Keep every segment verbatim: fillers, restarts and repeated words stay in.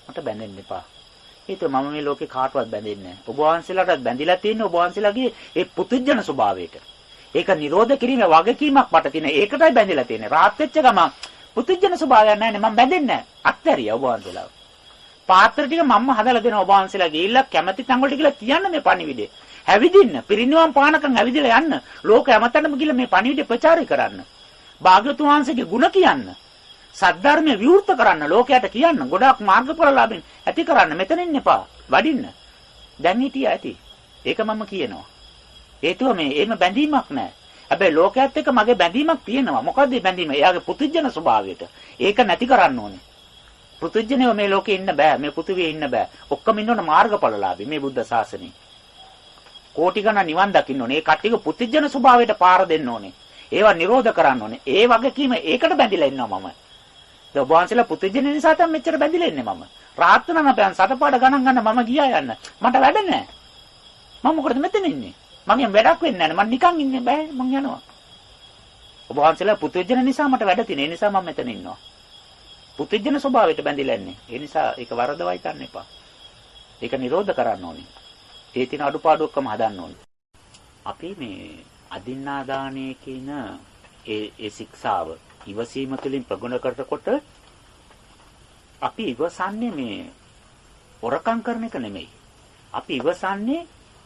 මට බැඳෙන්න එපා. ඒක මම මේ ලෝකේ කාටවත් බැඳෙන්නේ නැහැ. ඔබ වහන්සේලාටත් බැඳිලා තියෙන්නේ ඔබ වහන්සේලාගේ ඒ පුදුජන ස්වභාවයට. ඒක නිරෝධ කිරීමේ වගකීමක් මට තියෙන. ඒකටයි බැඳිලා තියෙන්නේ. රාත් වෙච්ච ගමන් පුදුජන ස්වභාවයක් නැහැ නේ. මම බැඳෙන්නේ නැහැ. අත්හැරියා ඔබ වහන්සේලා. පාත්‍ර ටික මම්ම හදලා දෙනවා ඔබ වහන්සේලා ගිහිල්ලා කැමැති තැන් වලට ගිහිල්ලා තියන්න මේ පණිවිඩය. හැවිදින්න, පිරිනිවන් පානකම් හැවිදිලා යන්න. ලෝක හැමතැනම ගිහිල්ලා මේ පණිවිඩය ප්‍රචාරය කරන්න. භාග්‍යවතුන් වහන්සේගේ ගුණ කියන්න. සද්ධර්මය විවෘත කරන්න, ලෝකයට කියන්න. ගොඩාක් මාර්ගඵලලාභින් ඇති කරන්න. මෙතන ඉන්න එපා. වඩින්න. දැන් හිටියා ඇති. ඒක මම කියනවා. හේතුව මේ එහෙම බැඳීමක් නැහැ. හැබැයි ලෝකයේත් එක්ක මගේ බැඳීමක් තියෙනවා. මොකද්ද බැඳීම? එයාගේ පුදුජන ස්වභාවයට. ඒක නැති කරන්න ඕනේ. පුදුජනව මේ ලෝකේ ඉන්න බෑ. මේ පෘථිවියේ ඉන්න බෑ. ඔක්කොම ඉන්න ඕන මාර්ගඵලලාභී මේ බුද්ධ ශාසනයේ. කෝටි ගණන් නිවන් දකින්න ඕනේ. ඒ කට්ටියක පුදුජන ස්වභාවයට පාර දෙන්න ඕනේ. ඒවා නිරෝධ කරන්න ඕනේ. ඒ වගකීම ඒකට බැඳිලා ඉන්නවා මම. ඒ ඔබ වහන්සේලා පුදුජන නිසා තමයි මෙච්චර බැඳිලා ඉන්නේ මම. රාත්‍රී අපයන් සතපාඩ ගණන් ගන්න මම ගියා යන්න. මට වැඩ නැහැ. මම මොකටද මෙතන ඉන්නේ? මගෙන් වැඩක් වෙන්නේ නැහැ. මම නිකන් ඉන්නේ බෑ. මං යනවා. ඔබ වහන්සේලා පුදුජන නිසා මට වැඩ තියෙන. ඒ නිසා මම මෙතන ඉන්නවා. පුදුජන ස්වභාවයට බැඳිලා ඉන්නේ. ඒ නිසා ඒක වරදවයි ගන්න එපා. ඒක නිරෝධ කරන්න ඕනේ. ඒ තියෙන අඩුපාඩු ඔක්කොම හදන්න ඕනේ. අපි මේ අදින්නාදානයේ කියන ඒ ඒ ශික්ෂාව ඉවසීම තුළින් ප්‍රගුණ කරනකොට අපි ඉවසන්නේ මේ ඔරකම් කරන එක නෙමෙයි. අපි ඉවසන්නේ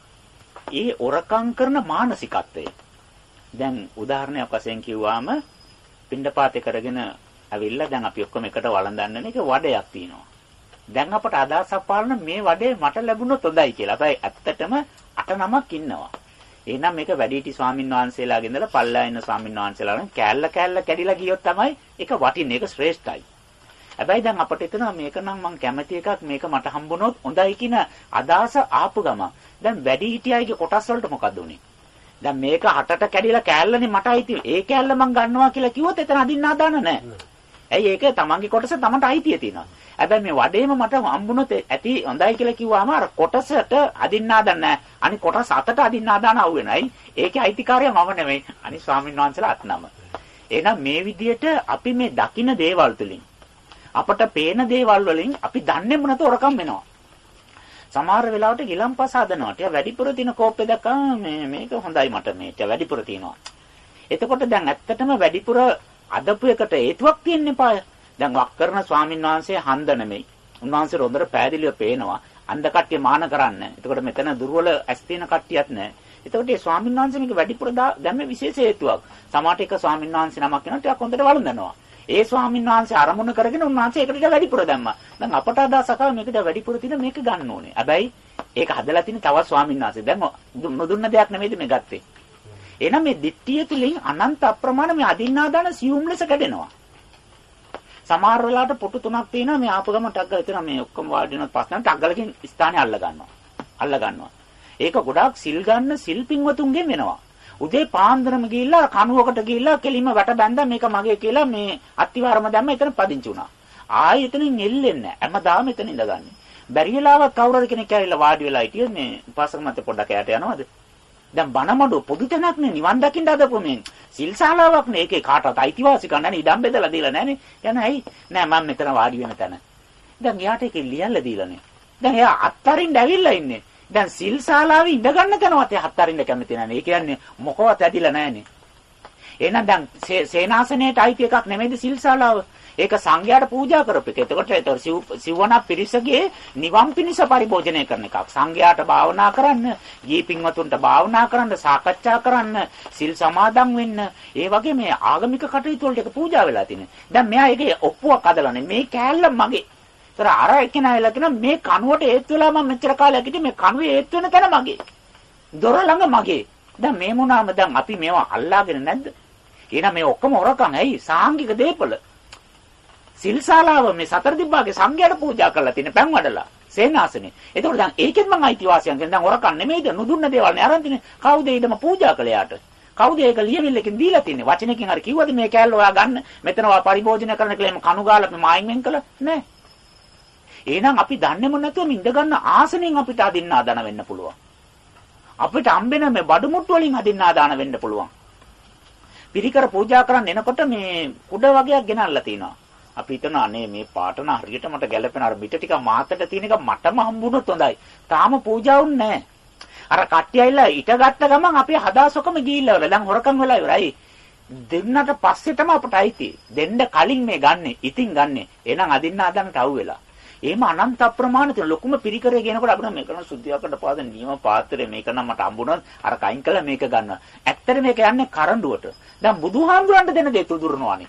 ඒ ඔරකම් කරන මානසිකත්වය. දැන් උදාහරණයක් වශයෙන් කිව්වාම පින්ඩපාතේ කරගෙන ඇවිල්ලා දැන් අපි ඔක්කොම එකට වළඳන්න එක වඩයක් තියෙනවා. දැන් අපට අදහසක් පාලන මේ වඩේ මට ලැබුණොත් හොඳයි කියලා. හැබැයි ඇත්තටම අට නමක් ඉන්නවා. එහෙනම් මේක වැඩිහිටි ස්වාමින් වහන්සේලාගේ ඉඳලා පල්ලා ඉන්න ස්වාමින් වහන්සේලාගෙන් කෑල්ල කෑල්ල කැඩිලා ගියොත් තමයි ඒක වටින්නේ. ඒක ශ්‍රේෂ්ඨයි. හැබැයි දැන් අපිට හිතෙනවා මේක නම් මං කැමති එකක් මේක මට හම්බුනොත් හොඳයි කියන අදහස ආපු ගම. දැන් වැඩිහිටියයිගේ කොටස් වලට මොකද උනේ? දැන් මේක හටට කැඩිලා කෑල්ලනේ මට අයිති. ඒ කෑල්ල මං ගන්නවා කියලා කිව්වොත් එතන අදින්නා දාන නැහැ. ඇයි ඒක තමන්ගේ කොටස තමන්ට අයිතිය තියෙනවා. හැබැයි මේ වඩේම මට හම්බුනොත් ඇති හොඳයි කියලා කිව්වම අර කොටසට අදින්නා දාන්න නැහැ. අනිත් කොටස අතට අදින්නා දාන අවු වෙනයි. ඒකේ අයිතිකාරය මම නෙමෙයි. අනිත් ස්වාමීන් වහන්සේලා අත්නම. එහෙනම් මේ විදිහට අපි මේ දකින්න දේවල් තුලින් අපට පේන දේවල් වලින් අපි දන්නේම නැත ඔරකම් වෙනවා. සමහර වෙලාවට ගිලම්පස හදනවා. ටික වැඩිපුර තියෙන කෝප්පේ දැක්කම මේ මේක හොඳයි මට මේ ටික වැඩිපුර තියෙනවා. එතකොට දැන් ඇත්තටම වැඩිපුර අදපු එකට හේතුවක් තියෙන්න එපා. දැන් වක් කරන ස්වාමින් වහන්සේ හන්ද නෙමෙයි. උන්වහන්සේ රොඳර පෑදිලිය පේනවා. අන්ධ කට්ටිය මාන කරන්න. එතකොට මෙතන දුර්වල ඇස් තියෙන කට්ටියක් නැහැ. එතකොට මේ ස්වාමින් වහන්සේ මේක වැඩිපුර දැම්මේ විශේෂ හේතුවක්. සමහරට එක ස්වාමින් වහන්සේ නමක් වෙනවා ටිකක් හොඳට වළඳනවා. ඒ ස්වාමින් වහන්සේ අරමුණ කරගෙන උන්වහන්සේ ඒකට වැඩිපුර දැම්මා. දැන් අපට අදහසක් ආවා මේකට වැඩිපුර තියෙන මේක ගන්න ඕනේ. හැබැයි ඒක හදලා තියෙන තවත් ස්වාමින් වහන්සේ. දැන් නොදුන්න දෙයක් නෙමෙයිද මේ ගත්තේ. එහෙනම් මේ දිට්ඨිය තුලින් අනන්ත අප්‍රමාණ මේ අදින්නාදාන සියුම් ලෙස කැඩෙනවා. සමහර වෙලාවට පුටු තුනක් තියෙනවා මේ ආපු ගම ටක් ගාලා එතන මේ ඔක්කොම වාඩි වෙනත් පස්සෙන් ටක් ගාලකින් ස්ථානේ අල්ල ගන්නවා. අල්ල ගන්නවා. ඒක ගොඩාක් සිල් ගන්න සිල් පින්වතුන්ගෙන් වෙනවා. උදේ පාන්දරම ගිහිල්ලා කණුවකට ගිහිල්ලා කෙලින්ම වැට බැඳලා මේක මගේ කියලා මේ අත්තිවාරම දැම්ම එතන පදිංචි වුණා. ආයෙ එතනින් එල්ලෙන්නේ නැහැ. හැමදාම එතන ඉඳගන්නේ. බැරි වෙලාවක් කවුරුහරි කෙනෙක් ඇවිල්ලා වාඩි වෙලා හිටියොත් මේ උපාසක මත පොඩ්ඩක් යට යනවද? දැන් බණමඩු පොදු තැනක් නේ නිවන් දකින්න හදපු මේ සිල් ශාලාවක් නේ. ඒකේ කාටවත් අයිතිවාසිකම් නැහැ නේ. ඉඩම් බෙදලා දීලා නැහැ නේ. යන ඇයි? නෑ මම මෙතන වාඩි වෙන තැන. දැන් එයාට ඒක ලියලා දීලා නේ. දැන් එයා අත්තරින් ඇවිල්ලා ඉන්නේ. දැන් සිල් ශාලාවේ ඉඳ ගන්න තැනවත් එයා අත්තරින්න කැමති නැහැ නේ. ඒ කියන්නේ මොකවත් ඇදිලා නැහැ නේ. එහෙනම් දැන් සේනාසනයේට අයිති එකක් නෙමෙයිද සිල් ශාලාව? ඒක සංඝයාට පූජා කරපු එක. එතකොට ඒතර සිව්වන පිරිසගේ නිවන් පිණිස පරිභෝජනය කරන එකක්. සංඝයාට භාවනා කරන්න, ගී පින්වතුන්ට භාවනා කරන්න, සාකච්ඡා කරන්න, සිල් සමාදන් වෙන්න, ඒ වගේ මේ ආගමික කටයුතු වලට ඒක පූජා වෙලා තියෙනවා. දැන් මෙයා ඒකේ ඔප්පුවක් හදලානේ මේ කෑල්ල මගේ. ඒතර අර එක්කෙනා වෙලා කියන මේ කනුවට හේතු වෙලා මම මෙච්චර කාලයක් හිටියේ මේ කනුවේ හේතු වෙන තැන මගේ. දොර ළඟ මගේ. දැන් මේ මොනාම දැන් අපි මේවා අල්ලාගෙන නැද්ද? එහෙනම් මේ ඔක්කොම හොරකම් ඇයි? සාංගික දේපල. සිල් ශාලාව මේ සතර දිබ්බාගේ සංඝයාට පූජා කරලා තියෙන පෑන් වඩලා සේනාසනේ. එතකොට දැන් ඒකෙත් මං අයිතිවාසියන් කියන දැන් හොරකම් නෙමෙයිද? නුදුන්න දේවල් නේ අරන් තිනේ. කවුද ඊටම පූජා කළේ යාට? කවුද ඒක ලියවිල්ලකින් දීලා තින්නේ? වචනකින් හරි කිව්වද මේ කෑල්ල ඔයා ගන්න මෙතන ඔයා පරිභෝජනය කරන කියලා එම කණු ගාලා මේ මායින් වෙන් කළා නෑ. එහෙනම් අපි දන්නේම නැතුව ඉඳ ගන්න ආසනෙන් අපිට අදින්න ආදාන වෙන්න පුළුවන්. අපිට හම්බෙන මේ බඩු මුට්ටු වලින් අදින්න ආදාන වෙන්න පුළුවන්. පිරිකර පූජා කරන්න එනකොට මේ කුඩ වගේක් ගෙනල්ලා තිනවා. අපි හිතන අනේ මේ පාටන හරියට මට ගැළපෙන අර මිට ටික මාතට තියෙන එක මටම හම්බුනොත් හොඳයි. තාම පූජාවුන් නැහැ. අර කට්ටිය ඇවිල්ලා ඊට ගත්ත ගමන් අපි හදාසොකම ගිහිල්ලා වල දැන් හොරකම් වෙලා ඉවරයි. දෙන්නට පස්සේ තමයි අපට අයිති. දෙන්න කලින් මේ ගන්නෙ. ඉතින් ගන්නෙ. එහෙනම් අදින්න අදන්නට අවු වෙලා. එහෙම අනන්ත අප්‍රමාණ තියෙන ලොකුම පිරිකරේ කියනකොට අපිට මේක නම් සුද්ධියකට පාදන නියම පාත්‍රය මේක නම් මට හම්බුණා අර කයින් කළා මේක ගන්නවා. ඇත්තට මේක යන්නේ කරඬුවට. දැන් බුදුහාමුදුරන්ට දෙන දේ තුදුරනවානේ.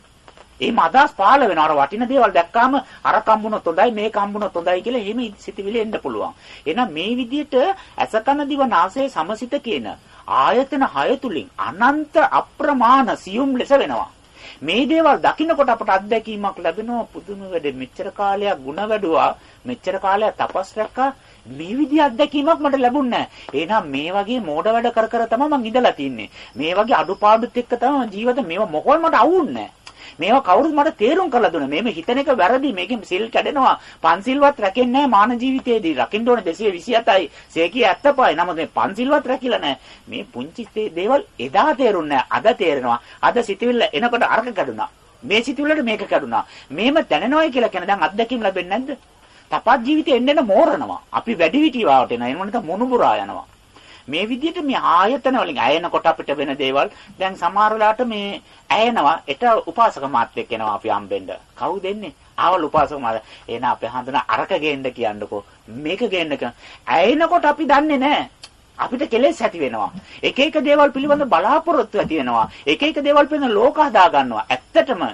එහෙම අදහස් පහළ වෙනවා. අර වටින දේවල් දැක්කාම අර කම්බුනොත් හොඳයි මේක කම්බුනොත් හොඳයි කියලා එහෙම සිතිවිලි එන්න පුළුවන්. එහෙනම් මේ විදිහට අසකන දිව නාසය සමසිත කියන ආයතන හය තුලින් අනන්ත අප්‍රමාණ සියුම් ලෙස වෙනවා. මේ දේවල් දකින්නකොට අපට අත්දැකීමක් ලැබෙනවා පුදුම වැඩ මෙච්චර කාලයක් ಗುಣ වැඩුවා මෙච්චර කාලයක් තපස් රැක්කා මේ විදිහ අත්දැකීමක් මට ලැබුණේ නැහැ. එහෙනම් මේ වගේ මෝඩ වැඩ කර කර තමයි මං ඉඳලා තින්නේ. මේ වගේ අඩුපාඩුත් එක්ක තමයි ජීවිත මේව මොකවත් මට අවුන්නේ නැහැ. මේවා කවුරුත් මට තේරුම් කරලා දුන්නා. මේම හිතන එක වැරදි. මේකෙන් සිල් කැඩෙනවා. පන්සිල්වත් රැකෙන්නේ නැහැ මාන ජීවිතයේදී. රකින්න ඕනේ දෙසිය විසිහතයි. සේකී ඇත්තපයි. නමුත් මේ පන්සිල්වත් රැකිලා නැහැ. මේ පුංචි දේවල් එදා තේරුන්නේ නැහැ. අද තේරෙනවා. අද සිතවිල්ල එනකොට අරක කැඩුනා. මේ සිතවිල්ලට මේක කැඩුනා. මේම දැනෙනවයි කියලා කියන දැන් අත්දැකීම් ලැබෙන්නේ නැද්ද? තපත් ජීවිතේ එන්න එන්න මෝරනවා. අපි වැඩි විටි වාවට එනවා. එනවනේ තම මොනුබුරා යනවා. මේ විදිහට මේ ආයතන වලින් ඇයෙනකොට අපිට වෙන දේවල් දැන් සමහර වෙලාවට මේ ඇයෙනවා එට උපාසක මාත්‍යෙක් එනවා අපි හම්බෙන්න. කවුද එන්නේ? ආවල් උපාසක මාත්‍ය. එන අපේ හඳුන අරක ගේන්න කියන්නකෝ. මේක ගේන්න කියන. ඇයෙනකොට අපි දන්නේ නැහැ. අපිට කෙලෙස් ඇති වෙනවා. එක එක දේවල් පිළිබඳ බලාපොරොත්තු ඇති වෙනවා. එක එක දේවල් පිළිබඳ ලෝක හදා ගන්නවා. ඇත්තටම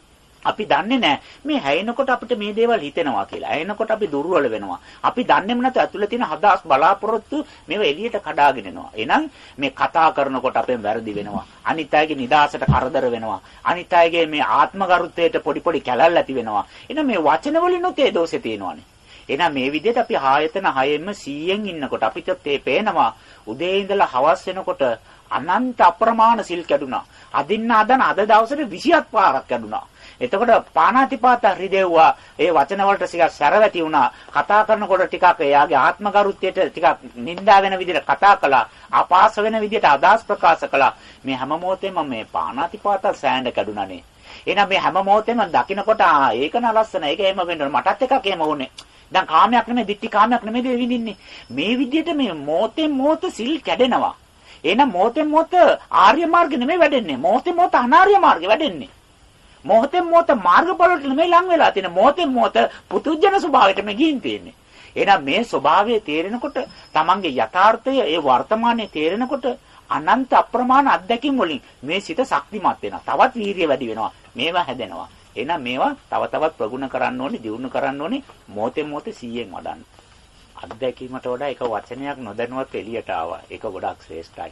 අපි දන්නේ නැහැ මේ හැයෙනකොට අපිට මේ දේවල් හිතෙනවා කියලා. හැයෙනකොට අපි දුර්වල වෙනවා. අපි දන්නේම නැත ඇතුළේ තියෙන හදාස් බලාපොරොත්තු මේව එළියට කඩාගෙන එනවා. එහෙනම් මේ කතා කරනකොට අපෙන් වැරදි වෙනවා. අනිත් අයගේ නිදාසට කරදර වෙනවා. අනිත් අයගේ මේ ආත්මගරුත්වයට පොඩි පොඩි කැලල් ඇති වෙනවා. එහෙනම් මේ වචන වලිනුත් ඒ දෝෂේ තියෙනවානේ. එහෙනම් මේ විදිහට අපි ආයතන හයෙම සීයෙන් ඉන්නකොට අපිට තේ පේනවා උදේ ඉඳලා හවස් වෙනකොට අනන්ත අප්‍රමාණ සිල් කැඩුනා. අදින්න අදන අද දවසේ විසිහත් පාරක් කැඩුනා. එතකොට පාණාතිපාත හෘදෙව්වා ඒ වචන වලට ටිකක් සැරවැටි වුණා. කතා කරනකොට ටිකක් එයාගේ ආත්මගරුත්වයට ටිකක් නිඳා වෙන විදිහට කතා කළා. ආපාස වෙන විදිහට අදහස් ප්‍රකාශ කළා. මේ හැම මොහොතේම මේ පාණාතිපාත සෑඬ කැඩුනානේ. එහෙනම් මේ හැම මොහොතේම දකින්නකොට ආ ඒක න ලස්සන. ඒක එහෙම වෙන්න ඕන. මටත් එකක් එහෙම වුණේ. දැන් කාමයක් නෙමෙයි, ditthi කාමයක් නෙමෙයි විඳින්නේ. මේ විදිහට මේ මොහොතෙන් මොහොත සිල් කැඩෙනවා. එහෙනම් මොහොතෙන් මොහොත ආර්ය මාර්ගෙ නෙමෙයි වැඩෙන්නේ. මොහොතෙන් මොහොත අනාර්ය මාර්ගෙ වැඩෙන්නේ. මොහොතෙන් මොහොත මාර්ගඵලවලට නෙමෙයි ලං වෙලා තියෙන. මොහොතෙන් මොහොත පුදුජන ස්වභාවයට මේ ගිහින් තියෙන්නේ. එහෙනම් මේ ස්වභාවය තේරෙනකොට තමන්ගේ යථාර්ථය ඒ වර්තමානයේ තේරෙනකොට අනන්ත අප්‍රමාණ අත්දැකීම් වලින් මේ සිත ශක්තිමත් වෙනවා. තවත් වීරිය වැඩි වෙනවා. මේවා හැදෙනවා. එහෙනම් මේවා තව තවත් ප්‍රගුණ කරන්න ඕනේ, දියුණු කරන්න ඕනේ. මොහොතෙන් මොහොත සීයෙන් වඩන්න. අත්දැකීමට වඩා එක වචනයක් නොදැනුවත් එළියට ආවා. ඒක ගොඩක් ශ්‍රේෂ්ඨයි.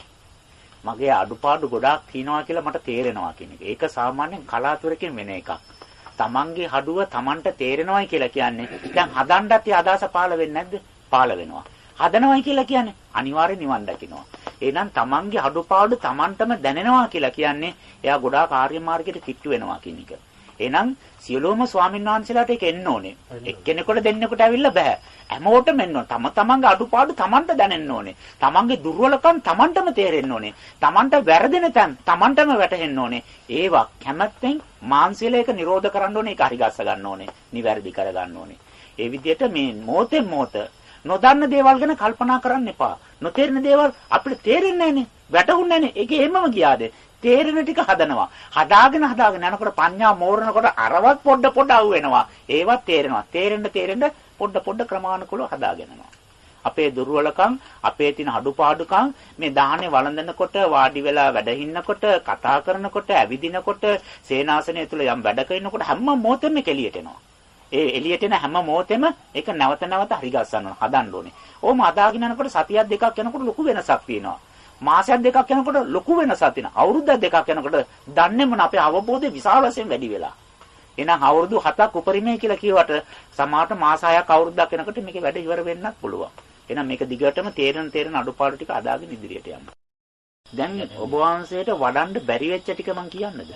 මගේ අඩුපාඩු ගොඩාක් තියෙනවා කියලා මට තේරෙනවා කියන එක. ඒක සාමාන්‍යයෙන් කලාතුරකින් වෙන එකක්. තමන්ගේ හඩුව තමන්ට තේරෙනවයි කියලා කියන්නේ දැන් හදන්නත් ඒ අදහස පාළ වෙන්නේ නැද්ද? පාළ වෙනවා. හදනවයි කියලා කියන්නේ අනිවාර්යෙන් නිවන් දකින්නවා. එහෙනම් තමන්ගේ අඩුපාඩු තමන්ටම දැනෙනවා කියලා කියන්නේ එයා ගොඩාක් ආර්ය මාර්ගයට කිට්ටු වෙනවා කියන එක. එහෙනම් සියලුම ස්වාමීන් වහන්සේලාට ඒක එන්න ඕනේ. එක්කෙනෙකුට දෙන්නෙකුට ඇවිල්ලා බෑ. හැමෝටම එන්න ඕනේ. තම තමන්ගේ අඩුපාඩු තමන්ට දැනෙන්න ඕනේ. තමන්ගේ දුර්වලකම් තමන්ටම තේරෙන්න ඕනේ. තමන්ට වැරදෙන තැන් තමන්ටම වැටහෙන්න ඕනේ. ඒවා කැමැත්තෙන් මාන්සියලයක නිරෝධ කරන්න ඕනේ. ඒක හරි ගස්ස ගන්න ඕනේ. නිවැරදි කර ගන්න ඕනේ. ඒ විදිහට මේ මොහොතෙන් මොහොත නොදන්න දේවල් ගැන කල්පනා කරන්න එපා. නොතේරෙන දේවල් අපිට තේරෙන්නේ නැහනේ. වැටහුන්නේ නැහනේ. ඒක එහෙමම ගියාද? තේරෙන ටික හදනවා. හදාගෙන හදාගෙන යනකොට පඤ්ඤා මෝරනකොට අරවත් පොඩ පොඩ අවු වෙනවා. ඒවත් තේරෙනවා. තේරෙන්න තේරෙන්න පොඩ පොඩ ක්‍රමානුකූලව හදාගෙන යනවා. අපේ දුර්වලකම්, අපේ තියෙන අඩුපාඩුකම් මේ දාහනේ වළඳනකොට, වාඩි වෙලා වැඩ හින්නකොට, කතා කරනකොට, ඇවිදිනකොට, සේනාසනය තුල යම් වැඩක ඉන්නකොට හැම මොහොතෙම එළියට එනවා. ඒ එළියට එන හැම මොහොතෙම ඒක නැවත නැවත හරි ගස්සන්න ඕන, හදන්න ඕනේ. ඕම අදාගෙන යනකොට සතියක් දෙකක් යනකොට ලොකු වෙනසක් තියෙනවා. මාසයක් දෙකක් යනකොට ලොකු වෙනසක් තියෙනවා. අවුරුද්දක් දෙකක් යනකොට දන්නේම නැහැ අපේ අවබෝධය විශාල වශයෙන් වැඩි වෙලා. එහෙනම් අවුරුදු හතක් උපරිමයි කියලා කියවට සමහරට මාස හයක් අවුරුද්දක් යනකොට මේකේ වැඩ ඉවර වෙන්නත් පුළුවන්. එහෙනම් මේක දිගටම තේරෙන තේරෙන අඩුපාඩු ටික අදාගෙන ඉදිරියට යන්න. දැන් ඔබ වහන්සේට වඩන්න බැරි වෙච්ච ටික මම කියන්නද?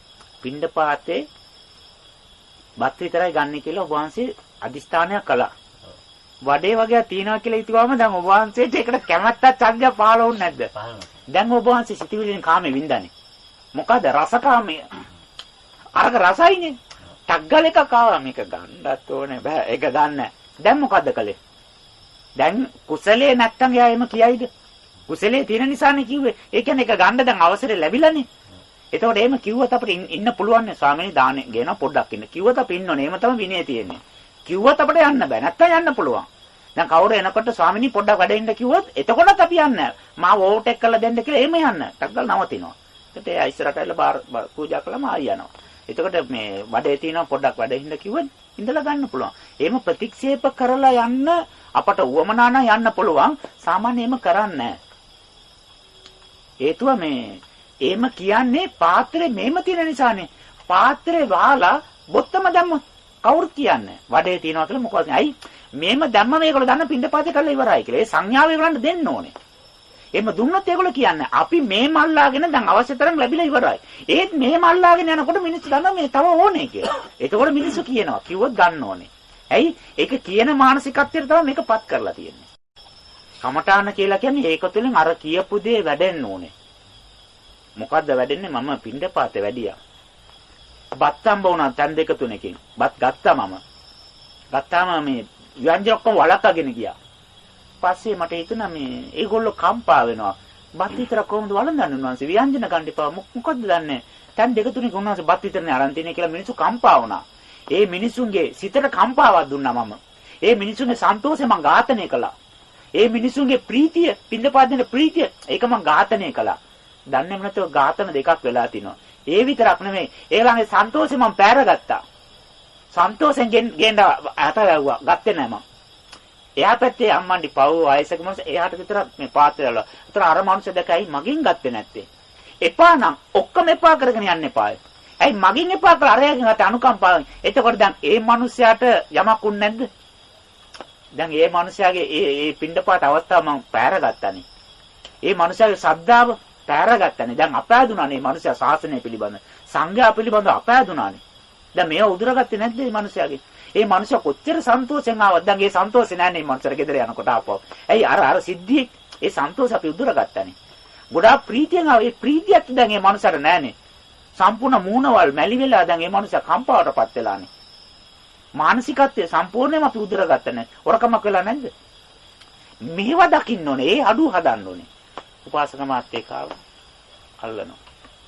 පින්ඩපාතේ බත් විතරයි ගන්න කියලා ඔබ වහන්සේ අදිස්ථානයක් කළා. වඩේ වගේ තියනවා කියලා හිතුවාම දැන් ඔබ වහන්සේට ඒකට කැමැත්තක් ඡන්දය පහළ වුනේ නැද්ද? දැන් ඔබ වහන්සේ සිටිවිලින් කාමේ වින්දානේ. මොකද රසකාමයේ අරක රසයිනේ. ටග්ගල එකක් ආවා මේක ගන්නත් ඕනේ බෑ. ඒක ගන්න. දැන් මොකද්ද කළේ? දැන් කුසලයේ නැත්තම් එයා එම කියයිද? කුසලයේ තියෙන නිසානේ කිව්වේ. ඒ කියන්නේ ඒක ගන්න දැන් අවසරය ලැබිලානේ. එතකොට එහෙම කිව්වොත් අපිට ඉන්න පුළුවන් නේ ස්වාමීනි දානෙ ගේන පොඩ්ඩක් ඉන්න. කිව්වොත් අපි ඉන්න ඕනේ. එහෙම තමයි විනය තියෙන්නේ. කිව්වොත් අපිට යන්න බෑ. නැත්තම් යන්න පුළුවන්. දැන් කවුරු එනකොට ස්වාමීනි පොඩ්ඩක් වැඩ ඉන්න කිව්වොත් එතකොටත් අපි යන්නේ. මාව ඕවර්ටේක් කරලා දෙන්න කියලා එහෙම යන්න. ටග්ගල් නවතිනවා. එතකොට එයා ඉස්සරහට ඇවිල්ලා පූජා කළාම ආයි යනවා. එතකොට මේ වැඩේ තියෙනවා පොඩ්ඩක් වැඩ ඉන්න කිව්වොත් ඉඳලා ගන්න පුළුවන්. එහෙම ප්‍රතික්ෂේප කරලා යන්න අපට උවමනා නම් යන්න පුළුවන්. සාමාන්‍යයෙන්ම කරන්නේ නැහැ. හේතුව මේ එහෙම කියන්නේ පාත්‍රේ මෙහෙම තියෙන නිසානේ. පාත්‍රේ වහලා බොත්තම දැම්මොත් කවුරුත් කියන්නේ වඩේ තියනවා කියලා මොකද? ඇයි මෙහෙම දැම්ම මේගොල්ලෝ දන්න පින්ඩපාතේ කරලා ඉවරයි කියලා. ඒ සංඥාව ඒගොල්ලන්ට දෙන්න ඕනේ. එහෙම දුන්නොත් ඒගොල්ලෝ කියන්නේ අපි මේ මල්ලාගෙන දැන් අවශ්‍ය තරම් ලැබිලා ඉවරයි. ඒත් මේ මල්ලාගෙන යනකොට මිනිස්සු දන්නවා මේ තව ඕනේ කියලා. ඒකවල මිනිස්සු කියනවා. කිව්වොත් ගන්න ඕනේ. ඇයි? ඒක කියන මානසිකත්වයට තමයි මේකපත් කරලා තියෙන්නේ. කමඨාන කියලා කියන්නේ ඒක තුළින් අර කියපු දේ වැඩෙන්න ඕනේ. මොකද්ද වැඩෙන්නේ? මම පින්ඩපාතේ වැඩියා. බත්තම්බ වුණා තැන් දෙක තුනකින්. බත් ගත්තා මම. ගත්තාම මේ ව්‍යංජන ඔක්කොම වලක්වාගෙන ගියා. පස්සේ මට හිතුණා මේ ඒගොල්ලෝ කම්පා වෙනවා. බත් විතර කොහොමද වළඳන්නේ උන්වහන්සේ? ව්‍යංජන ගන්න එපා. මොකද්ද දන්නේ? තැන් දෙක තුනකින් උන්වහන්සේ බත් විතරනේ අරන් තියන්නේ කියලා මිනිස්සු කම්පා වුණා. ඒ මිනිසුන්ගේ සිතට කම්පාවක් දුන්නා මම. ඒ මිනිසුන්ගේ සන්තෝෂය මම ඝාතනය කළා. ඒ මිනිසුන්ගේ ප්‍රීතිය, පින්දපාතේ ප්‍රීතිය ඒක මම ඝාතනය කළා. දන්නේම නැතුව ඝාතන දෙකක් වෙලා තිනවා. ඒ විතරක් නෙමෙයි. ඒගොල්ලන්ගේ සන්තෝෂය මම පෑරගත්තා. සන්තෝෂෙන් ගෙන්න අත වැව්වා. ගත්තේ නෑ මම. එයා පැත්තේ අම්මන්ඩි පව් වයසක මොනස එයාට විතරක් මේ පාත්‍රය වල. ඒතර අර මනුස්සය දැකයි මගෙන් ගත්තේ නැත්තේ. එපා නම් ඔක්කොම එපා කරගෙන යන්න එපායි. ඇයි මගෙන් එපා කරලා අරයාගෙන් අත අනුකම්පාවෙන්. එතකොට දැන් ඒ මනුස්සයාට යමක් උන්නේ නැද්ද? දැන් ඒ මනුස්සයාගේ ඒ ඒ පින්ඩපාත අවස්ථාව මම පෑරගත්තානේ. ඒ මනුස්සයාගේ ශ්‍රද්ධාව පෑරගත්තානේ. දැන් අපෑදුනානේ මේ මනුස්සයා ශාසනය පිළිබඳ. සංඝයා පිළිබඳ අපෑදුනානේ. දැන් මේව උදුරගත්තේ නැද්ද මේ මනුස්සයාගේ? ඒ මනුස්සයා කොච්චර සන්තෝෂෙන් ආවද? දැන් ඒ සන්තෝෂේ නැන්නේ මේ මනුස්සයාට ගෙදර යනකොට ආපහු. ඇයි අර අර සිද්ධියේ ඒ සන්තෝෂ අපි උදුරගත්තානේ. ගොඩාක් ප්‍රීතියෙන් ආව. ඒ ප්‍රීතියත් දැන් මේ මනුස්සයාට නැන්නේ. සම්පූර්ණ මූණවල් මැලි වෙලා දැන් මේ මනුස්සයා කම්පාවටපත් වෙලානේ. මානසිකත්වය සම්පූර්ණයෙන්ම අපි උදුරගත්තා නේ. ඔරකමක් වෙලා නැද්ද? මේව දකින්න ඕනේ. ඒ අඩුව හදන්න ඕනේ. උපාසක මාත්‍යෙක් ආව. අල්ලනවා.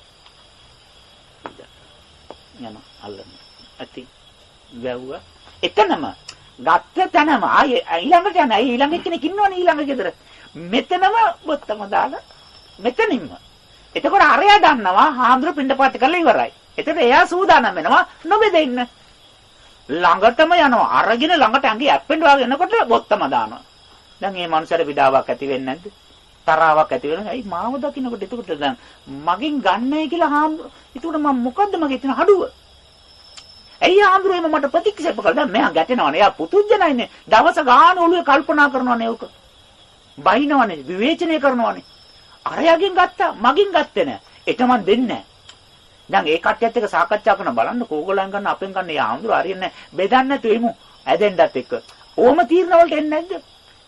යනවා අල්ලනවා. ඇති වැව්ව එතනම ගත්ත තැනම ආයේ ඊළඟට යන අය ඊළඟ කෙනෙක් ඉන්නවනේ ඊළඟ ගෙදර. මෙතනම බොත්තම දාලා මෙතනින්ම. එතකොට අරයා දන්නවා හාමුදුරු පින්ඩපාත කරලා ඉවරයි. එතකොට එයා සූදානම් වෙනවා නොබෙදෙන්න. ළඟටම යනවා. අරගෙන ළඟට ඇඟේ ඇප්පෙන්න වගේ එනකොට බොත්තම දානවා. දැන් මේ මනුස්සයාට විඩාවක් ඇති වෙන්නේ නැද්ද? තරාවක් ඇති වෙනවා. ඇයි මාව දකින්නකොට එතකොට දැන් මගෙන් ගන්නයි කියලා හාමුදුරු. එතකොට මම මොකද්ද මගේ තියෙන හඩුව? ඇයි හාමුදුරු එම මට ප්‍රතික්ෂේප කළා? දැන් මෙයා ගැටෙනවනේ. එයා පුතුජනයිනේ. දවස ගාන ඔළුවේ කල්පනා කරනවනේ උක. බයිනවනේ, විවේචනය කරනවනේ. අරයාගෙන් ගත්තා, මගෙන් ගත්තේ නැහැ. ඒට මන් දෙන්නේ නැහැ. දැන් ඒ කට්ටියත් එක්ක සාකච්ඡා කරන බලන්න කෝගලයන් ගන්න අපෙන් ගන්න යා හඳුර හරියන්නේ නැහැ. බෙදන්න නැතුව එමු. ඇදෙන්නත් එක්ක. ඕම තීරණ වලට එන්නේ නැද්ද?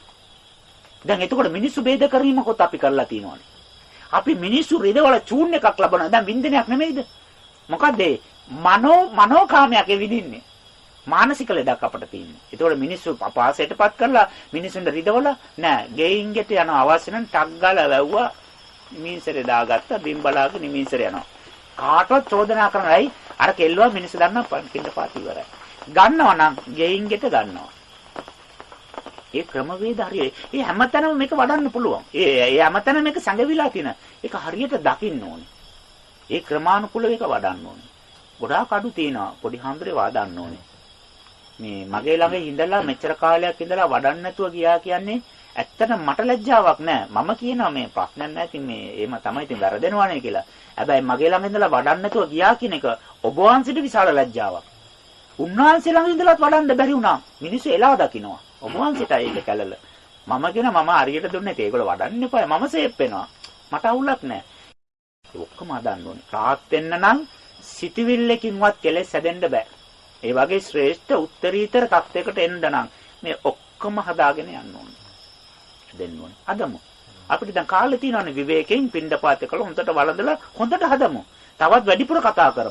දැන් එතකොට මිනිස්සු ભેද කිරීමකොත් අපි කරලා තියෙනවානේ. අපි මිනිස්සු රිදවල චූන් එකක් ලබනවා. දැන් වින්දනයක් නෙමෙයිද? මොකද ඒ මනෝ මනෝකාමයක් විඳින්නේ. මානසික ලෙඩක් අපිට තියෙන්නේ. එතකොට මිනිස්සු අපාසයටපත් කරලා මිනිස්සුන්ට රිදවල නෑ. ගෙයින් ගෙට යන අවශ්‍ය නම් ටක් ගාලා වැව්වා. නිමින්සරේ දාගත්තා. බිම් බලාගෙන නිමින්සරේ යනවා. කාටවත් චෝදනා කරන්නයි අර කෙල්ලවා මිනිස්සු දන්නා පින්න පාති ඉවරයි. ගන්නවා නම් ගෙයින් ගෙට ගන්නවා. ඒ ක්‍රමවේද හරියයි. ඒ හැමතැනම මේක වඩන්න පුළුවන්. ඒ ඒ හැමතැනම මේක සංගවිලා තියෙන. ඒක හරියට දකින්න ඕනේ. ඒ ක්‍රමානුකූලව ඒක වඩන්න ඕනේ. ගොඩාක් අඩු තියෙනවා. පොඩි හාමුදුරේ වඩන්න ඕනේ. මේ මගේ ළඟ ඉඳලා මෙච්චර කාලයක් ඉඳලා වඩන්න නැතුව ගියා කියන්නේ ඇත්තට මට ලැජ්ජාවක් නෑ. මම කියනවා මේ ප්‍රශ්නයක් නෑ. ඉතින් මේ එහෙම තමයි ඉතින් වැරදෙනවනේ කියලා. හැබැයි මගේ ළඟ ඉඳලා වඩන්න නැතුව ගියා කියන එක ඔබ වහන්සේට විශාල ලැජ්ජාවක්. උන්වහන්සේ ළඟ ඉඳලාත් වඩන්න බැරි වුණා. මිනිස්සු එලා දකින්නවා. ඔබ වහන්සේට ඒක කැළල. මම කියන මම හරියට දුන්නේ ඒක ඒගොල්ලෝ වඩන්න එපා. මම සේප් වෙනවා. මට අවුලක් නෑ. ඒ ඔක්කොම හදන්න ඕනේ. රාහත් වෙන්න නම් සිතවිල්ලකින්වත් කෙලෙස් හැදෙන්න බෑ. ඒ වගේ ශ්‍රේෂ්ඨ උත්තරීතර තත්යකට එන්න නම් මේ ඔක්කොම හදාගෙන යන්න ඕනේ. දෙන්න ඕනේ. අදමු. අපිට දැන් කාලේ තියෙනවානේ විවේකයෙන් පින්ඩපාත කළ හොඳට වළඳලා හොඳට හදමු. තවත් වැඩිපුර කතා කරමු.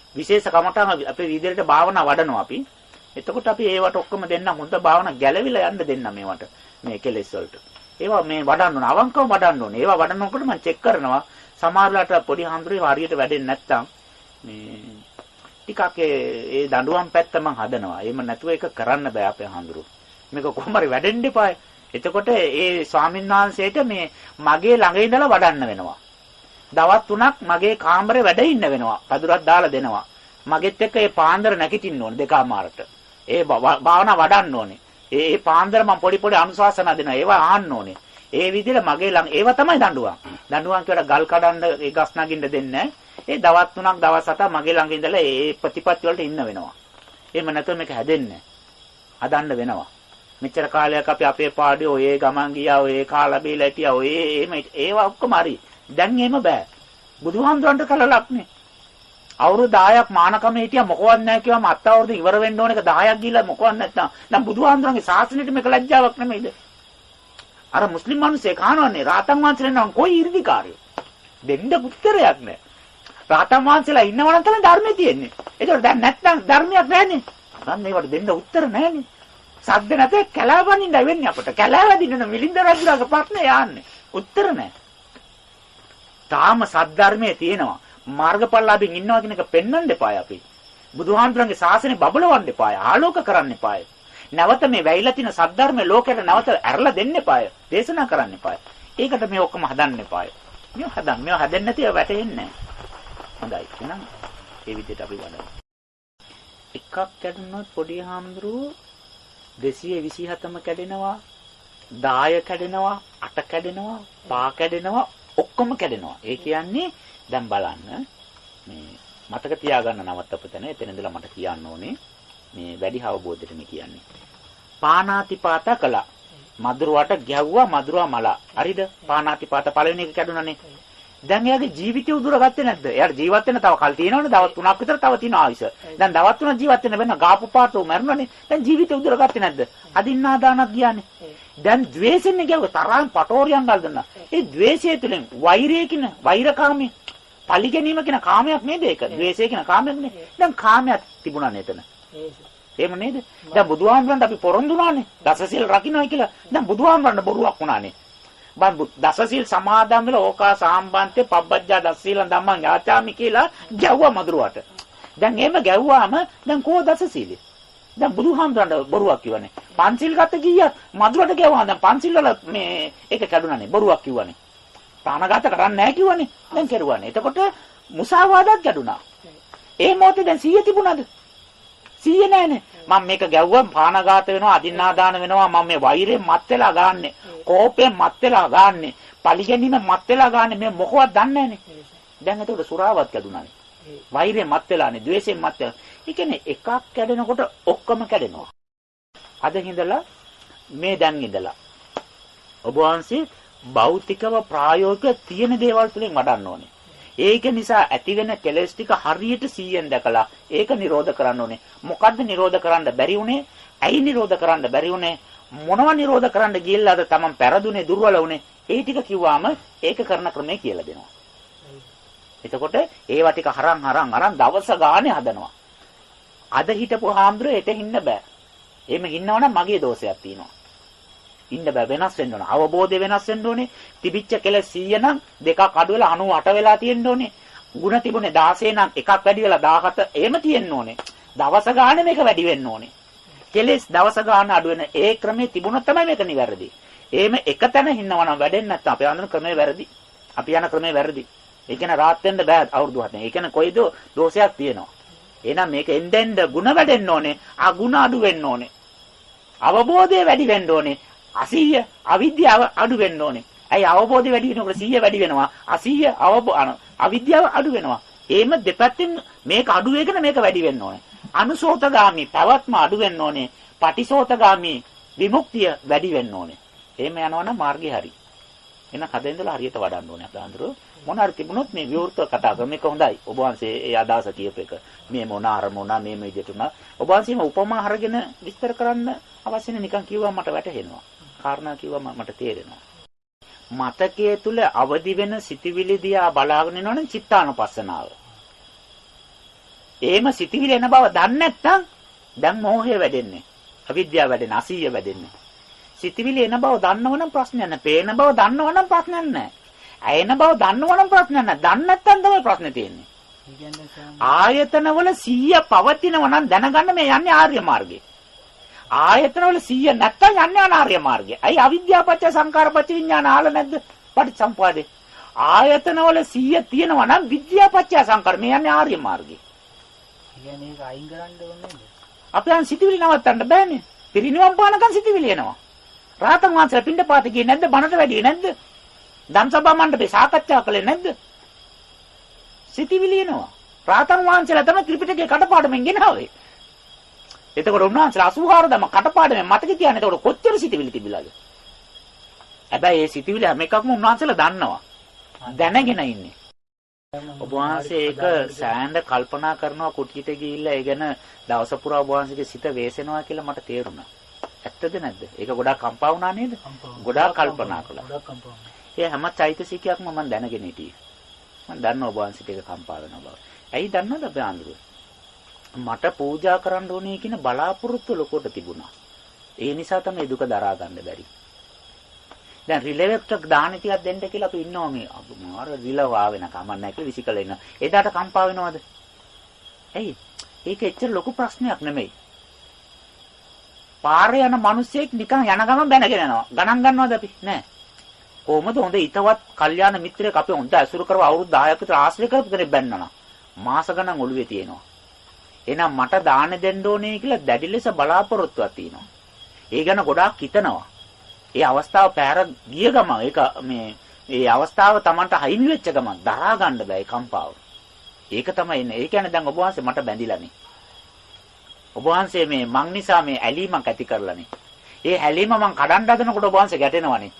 විශේෂ කමඨාන අපේ විදිහට භාවනා වඩනවා අපි. එතකොට අපි ඒවට ඔක්කොම දෙන්න හොඳ භාවනා ගැලවිලා යන්න දෙන්න මේවට. මේ කෙලෙස් වලට. ඒවා මේ වඩන්න ඕන. අවංකව වඩන්න ඕනේ. ඒවා වඩනකොට මම චෙක් කරනවා. සමහරලාට පොඩි හාමුදුරුවෝ හරියට වැඩෙන්නේ නැත්තම් මේ ටිකක් ඒ දඬුවම් පැත්ත මම හදනවා. එහෙම නැතුව ඒක කරන්න බෑ අපේ හාමුදුරුවෝ. මේක කොහොම හරි වැඩෙන්න එපායි. එතකොට ඒ ස්වාමීන් වහන්සේට මේ මගේ ළඟ ඉඳලා වඩන්න වෙනවා. දවස් තුනක් මගේ කාමරේ වැඩ ඉන්න වෙනවා. පදුරක් දාලා දෙනවා. මගෙත් එක්ක ඒ පාන්දර නැගිටින්න ඕනේ දෙකමාරට. ඒ භාවනා වඩන්න ඕනේ. ඒ ඒ පාන්දර මම පොඩි පොඩි අනුශාසනා දෙනවා. ඒවා ආන්න ඕනේ. ඒ විදිහට මගේ ළඟ ඒවා තමයි දඬුවම්. දඬුවම් කියවට ගල් කඩන්න ඒ ගස් නගින්න දෙන්නේ නැහැ. ඒ දවස් තුනක් දවස් හතක් මගේ ළඟ ඉඳලා ඒ ප්‍රතිපත්ති වලට ඉන්න වෙනවා. එහෙම නැත්නම් මේක හැදෙන්නේ නැහැ. හදන්න වෙනවා. මෙච්චර කාලයක් අපි අපේ පාඩියේ ඔය ගමන් ගියා ඔය කාලා බීලා හිටියා ඔය එහෙම ඒවා ඔක්කොම හරි. දැන් එහෙම බෑ. බුදුහාමුදුරන්ට කලලක් නේ. අවුරුදු දහයක් මානකම හිටියා මොකවත් නැහැ කිව්වම අත් අවුරුදු ඉවර වෙන්න ඕන එක දහයක් ගිහලා මොකවත් නැත්නම් දැන් බුදුහාමුදුරන්ගේ ශාසනයට මේක ලැජ්ජාවක් නෙමෙයිද? අර මුස්ලිම් මිනිස්සේ කහනවන්නේ රාතන් වහන්සේලා නම් කොයි 이르දිකාරයෝ. දෙන්න උත්තරයක් නැහැ. රාතන් වහන්සේලා ඉන්නවනම් තමයි ධර්මයේ තියෙන්නේ. ඒතකොට දැන් නැත්නම් ධර්මයක් නැහැනේ. දැන් මේවට දෙන්න උත්තර නැහැනේ. සද්ද නැතේ කැලෑවනින්ද වෙන්නේ අපට. කැලෑවදින්න මිලින්ද රජුගේ ප්‍රශ්නේ යන්නේ. උත්තර නැහැ. තාම සද්ධර්මයේ තියෙනවා. මාර්ගඵලලාභින් ඉන්නවා කියන එක පෙන්වන්න එපායි අපි. බුදුහාමුදුරන්ගේ ශාසනය බබලවන්න එපායි. ආලෝක කරන්න එපායි. නැවත මේ වැයිලා තියෙන සද්ධර්මයේ ලෝකයට නැවත ඇරලා දෙන්න එපායි. දේශනා කරන්න එපායි. ඒකට මේ ඔක්කොම හදන්න එපායි. මේ හදන්න. මේව හදන්න නැතිව වැටෙන්නේ නැහැ. හොඳයි. එහෙනම් ඒ විදිහට අපි වඩමු. එකක් කැඩුනොත් පොඩි හාමුදුරුවෝ දෙසිය විසිහතම කැඩෙනවා. දාය කැඩෙනවා. අට කැඩෙනවා. පහ කැඩෙනවා. ඔක්කොම කැඩෙනවා. ඒ කියන්නේ දැන් බලන්න මේ මතක තියාගන්න නවත්තපතන එතන ඉඳලා මට කියන්න ඕනේ මේ වැඩි අවබෝධයට මේ කියන්නේ. පානාතිපාත කළා. මధుරවට ගැව්වා මధుරවා මලා. හරිද? පානාතිපාත පළවෙනි එක කැඩුණානේ. දැන් එයාගේ ජීවිතය උදුරගත්තේ නැද්ද? එයාට ජීවත් වෙන්න තව කල් තියෙනවනේ. දවස් තුනක් විතර තව තියෙන ආයුෂ. දැන් දවස් තුනක් ජීවත් වෙන්න වෙන ගාපු පාටෝ මැරුණානේ. දැන් ජීවිතය උදුරගත්තේ නැද්ද? අදින්නා දානක් ගියානේ. දැන් ද්වේෂෙන්නේ ගැව තරම් පටෝරියන් ගල්දන්න. ඒ ද්වේෂය තුළින් වෛරය කියන වෛරකාමී පලි ගැනීම කියන කාමයක් නේද ඒක? ද්වේෂය කියන කාමයක් නේ. දැන් කාමයක් තිබුණා නේද එතන? එහෙම නේද? දැන් බුදුහාමුදුරන්ට අපි පොරොන්දුනානේ. දසසිල් රකින්නයි කියලා. දැන් බුදුහාමුදුරන්ට බොරුවක් වුණානේ. බන් දසසිල් සමාදන් වෙලා ඕකා සාම්බන්තේ පබ්බජ්ජා දසසිල් ධම්මං යාචාමි කියලා ගැව්වා මధుරවට. දැන් එහෙම ගැව්වාම දැන් කෝ දසසිල්? දැන් බුදුහාමුදුරන්ට බොරුවක් කිව්වනේ. පන්සිල් ගත ගියා මధుරට ගැව්වා. දැන් පන්සිල් වල මේ ඒක කැඩුනානේ. බොරුවක් කිව්වනේ. ප්‍රාණඝාත කරන්නේ නැහැ කිව්වනේ. දැන් කෙරුවානේ. එතකොට මුසාවාදයක් ගැඩුනා. ඒ මොහොතේ දැන් සීය තිබුණාද? සීය නැහැනේ. මම මේක ගැව්වම ප්‍රාණඝාත වෙනවා, අදින්නාදාන වෙනවා. මම මේ වෛරයෙන් මත් වෙලා ගාන්නේ. කෝපයෙන් මත් වෙලා ගාන්නේ. පරිගැනීම මත් වෙලා ගාන්නේ. මේ මොකවත් දන්නේ නැහනේ. දැන් එතකොට සුරාවත් ගැදුණානේ. වෛරයෙන් මත් වෙලානේ, ද්වේෂයෙන් මත් වෙලා. ඒ කියන්නේ එකක් කැඩෙනකොට ඔක්කොම කැඩෙනවා. අද ඉඳලා මේ දැන් ඉඳලා ඔබ වහන්සේ භෞතිකව ප්‍රායෝගික තියෙන දේවල් තුලින් වඩන්න ඕනේ. ඒක නිසා ඇතිවෙන කෙලෙස් ටික හරියට සීයෙන් දැකලා ඒක නිරෝධ කරන්න ඕනේ. මොකද්ද නිරෝධ කරන්න බැරි උනේ? ඇයි නිරෝධ කරන්න බැරි උනේ? මොනව නිරෝධ කරන්න ගියලාද තමන් පෙරදුනේ දුර්වල උනේ? ඒ ටික කිව්වාම ඒක කරන ක්‍රමය කියලා දෙනවා. එතකොට ඒවා ටික හරන් හරන් අරන් දවස ගානේ හදනවා. අද හිටපු හාමුදුරුවෝ හෙට ඉන්න බෑ. එහෙම ඉන්නවනම් මගේ දෝෂයක් තියෙනවා. ඉන්න බෑ, වෙනස් වෙන්න ඕන. අවබෝධය වෙනස් වෙන්න ඕනේ. තිබිච්ච කෙලෙස් සීය නම් දෙකක් අඩු වෙලා අනූ අට වෙලා තියෙන්න ඕනේ. ಗುಣ තිබුණේ දාසය නම් එකක් වැඩි වෙලා දාහත එහෙම තියෙන්න ඕනේ. දවස ගානේ මේක වැඩි වෙන්න ඕනේ. කෙලෙස් දවස ගාන අඩු වෙන ඒ ක්‍රමයේ තිබුණොත් තමයි මේක නිවැරදි. එහෙම එක තැන ඉන්නවනම් වැඩෙන්නේ නැත්නම් අපි යන ක්‍රමය වැරදි. අපි යන ක්‍රමය වැරදි. ඒ කියන්නේ රාත් වෙන්න බෑ අවුරුදු හතෙන්. ඒ කියන්නේ කොයිද දෝෂයක් තියෙනවා. එහෙනම් මේක එන්නෙන්ද ಗುಣ වැඩෙන්න ඕනේ. ආ ಗುಣ අඩු වෙන්න ඕනේ. අවබෝධය වැඩි වෙන්න ඕනේ. අසීය අවිද්‍යාව අඩු වෙන්න ඕනේ. ඇයි අවබෝධය වැඩි වෙනකොට සීය වැඩි වෙනවා. අසීය අවිද්‍යාව අඩු වෙනවා. එහෙම දෙපැත්තෙන් මේක අඩු වෙගෙන මේක වැඩි වෙන්න ඕනේ. අනුසෝතගාමි පැවැත්ම අඩු වෙන්න ඕනේ. පටිසෝතගාමි විමුක්තිය වැඩි වෙන්න ඕනේ. එහෙම යනවනම් මාර්ගය හරි. එහෙනම් කදින් ඉඳලා හරියට වඩන්න ඕනේ අපේ අඳුර. මොන හරි තිබුණොත් මේ විවෘතව කතා කරන එක හොඳයි. ඔබ වහන්සේ ඒ අදහස කියප එක. මේ මොන අරමුණ මේ මේ විදිහට උනා. ඔබ වහන්සේම උපමා අරගෙන විස්තර කරන්න අවශ්‍ය නැහැ. නිකන් කිව්වම මට වැටහෙනවා. කාරණා කිව්වම මට තේරෙනවා. මතකයේ තුල අවදි වෙන සිටිවිලි දිහා බලාගෙන ඉන්නවනම් චිත්තානුපස්සනාව. එහෙම සිතිවිලි එන බව දන්නේ නැත්නම් දැන් මෝහය වැඩෙන්නේ. අවිද්‍යාව වැඩෙන්නේ, අසීය වැඩෙන්නේ. සිතිවිලි එන බව දන්නවනම් ප්‍රශ්නයක් නැහැ. පේන බව දන්නවනම් ප්‍රශ්නයක් නැහැ. ඇයෙන බව දන්නවනම් ප්‍රශ්නයක් නැහැ. දන්නේ නැත්නම් තමයි ප්‍රශ්නේ තියෙන්නේ. ආයතනවල සිහිය පවතිනවා නම් දැනගන්න මේ යන්නේ ආර්ය මාර්ගේ. ආයතනවල සිහිය නැත්තම් යන්නේ අනාර්ය මාර්ගේ. අයි අවිද්‍යාව පත්‍ය සංකාර පත්‍ය විඥාන ආල නැද්ද? පටිච්චසමුපාදේ. ආයතනවල සිහිය තියෙනවා නම් විද්‍යාව පත්‍ය සංකාර මේ යන්නේ ආර්ය මාර්ගේ. කියන්නේ ඒක අයින් කරන්න ඕනේ නේද? අපයන් සිතිවිලි නවත්තන්න බෑනේ. පිරිනිවන් පානකන් සිතිවිලි එනවා. රාතන් වහන්සේලා පින්ඩපාත ගියේ නැද්ද? බණට වැඩියේ නැද්ද? ධම්සභා මණ්ඩපේ සාකච්ඡා කළේ නැද්ද? සිතිවිලි එනවා. රාතන් වහන්සේලා තමයි ත්‍රිපිටකේ කටපාඩමෙන් ගෙනාවේ. එතකොට උන්වහන්සේලා අසූහාර දම කටපාඩමෙන් මතක තියාගෙන එතකොට කොච්චර සිතිවිලි තිබිලාද? හැබැයි මේ සිතිවිලි හැම එකක්ම උන්වහන්සේලා දන්නවා. දැනගෙන ඉන්නේ. ඔබ වහන්සේ ඒක සෑහෙන කල්පනා කරනවා කුටියට ගිහිල්ලා ඒ ගැන දවස පුරා ඔබ වහන්සේගේ සිත වේසෙනවා කියලා මට තේරුණා. ඇත්තද නැද්ද? ඒක ගොඩාක් කම්පා වුණා නේද? ගොඩාක් කල්පනා කළා. ගොඩාක් කම්පා වුණා. ඒ හැම චෛතසිකයක්ම මම දැනගෙන හිටියේ. මම දන්නවා ඔබ වහන්සේට ඒක කම්පා වෙන බව. ඇයි දන්නවද අපේ ආන්දරුව? මට පූජා කරන්න ඕනේ කියන බලාපොරොත්තු ලොකොට තිබුණා. ඒ නිසා තමයි දුක දරා ගන්න බැරි. දැන් රිලෙවෙක්ට් දාන ටිකක් දෙන්න කියලා අපි ඉන්නවා මේ මාර රිලව ආවෙන කමක් නැහැ කියලා විසිකල ඉන්න. එදාට කම්පා වෙනවද? ඇයි? ඒක එච්චර ලොකු ප්‍රශ්නයක් නෙමෙයි. පාරේ යන මිනිස්සෙක් නිකන් යන ගමන් බැනගෙන යනවා. ගණන් ගන්නවද අපි? නෑ. කොහොමද හොඳ ඊතවත් කල්යාණ මිත්‍රයෙක් අපි හොඳ ඇසුරු කරව අවුරුදු දහයක් විතර ආශ්‍රය කරපු කෙනෙක් බැන්නනා. මාස ගණන් ඔළුවේ තියෙනවා. එහෙනම් මට දාන දෙන්න ඕනේ කියලා දැඩි ලෙස බලාපොරොත්තුවක් තියෙනවා. ඒ ගැන ගොඩාක් හිතනවා. ඒ අවස්ථාව පැහැර ගිය ගමන් ඒක මේ ඒ අවස්ථාව Tamanට හයිමි වෙච්ච ගමන් දරා ගන්න බෑ කම්පාව. ඒක තමයි ඉන්නේ. ඒ කියන්නේ දැන් ඔබ වහන්සේ මට බැඳිලානේ. ඔබ වහන්සේ මේ මං නිසා මේ ඇලීමක් ඇති කරලානේ. ඒ ඇලීම මං කඩන්න හදනකොට ඔබ වහන්සේ ගැටෙනවනේ.